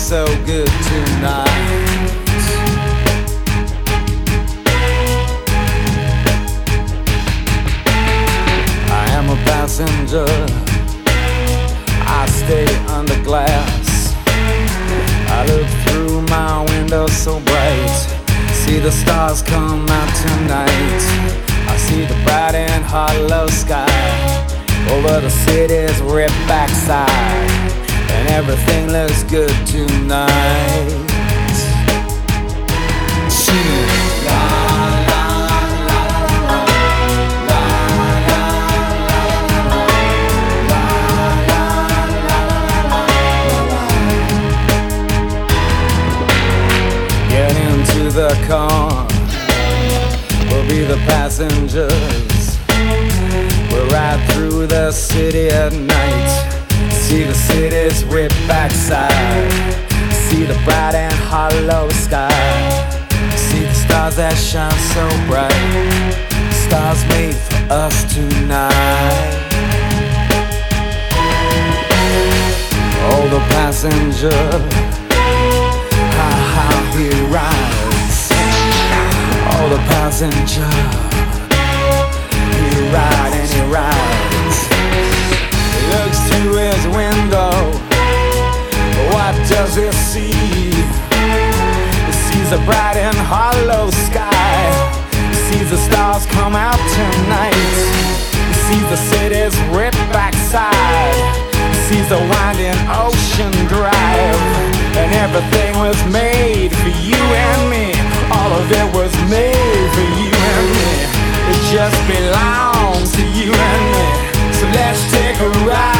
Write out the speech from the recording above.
so good tonight. I am a passenger, I stay under glass. I look through my window so bright, see the stars come out tonight. I see the bright and hollow sky over the city's ripped backside, and everything looks good tonight. Get into the car, we'll be the passengers. We'll ride through the city at night, see the city's ripped backside, see the bright and hollow sky, see the stars that shine so bright, stars made for us tonight. Oh, the passenger, how he rides. Oh, the passenger, he rides and he rides. He looks through his window, what does he see? He sees a bright and hollow sky, he sees the stars come out tonight, he sees the city's ripped backside, he sees the winding ocean drive, and everything was made for you and me. All of it was made for you and me. It just belongs to you and me. So let's take a ride.